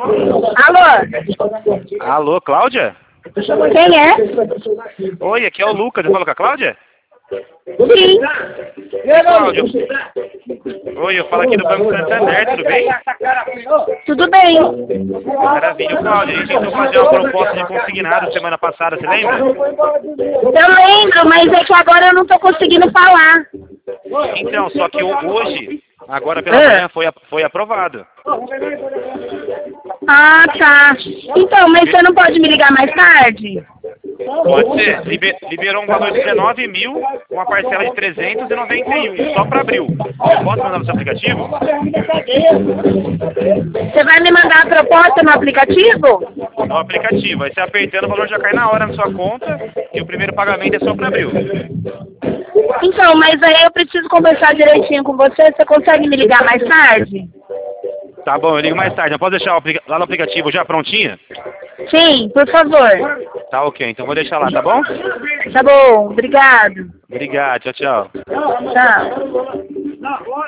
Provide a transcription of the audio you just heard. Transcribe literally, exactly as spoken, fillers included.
Alô? Alô, Cláudia? Quem é? Oi, aqui é o Lucas. Eu falo com a Cláudia? Sim. Cláudia. Oi, eu falo aqui do Banco Santander, tudo bem? Tudo bem. Maravilha, Cláudia. A gente tentou fazer uma proposta de consignado semana passada, você lembra? Eu lembro, mas é que agora eu não tô conseguindo falar. Então, só que ho- hoje, agora pela Ah. manhã, foi, a- foi aprovado. Ah, tá. Então, mas você não pode me ligar mais tarde? Pode ser. Liber- liberou um valor de dezenove mil, uma parcela de trezentos e noventa e um, só para abril. Eu posso mandar no seu aplicativo? Você vai me mandar a proposta no aplicativo? No aplicativo. Aí você apertando, o valor já cai na hora na sua conta e o primeiro pagamento é só para abril. Então, mas aí eu preciso conversar direitinho com você. Você consegue me ligar mais tarde? Tá bom, eu ligo mais tarde. Eu posso deixar o aplica- lá no aplicativo já prontinha? Sim, por favor. Tá ok, então vou deixar lá, tá bom? Tá bom, obrigado. Obrigado, tchau, tchau. Tchau.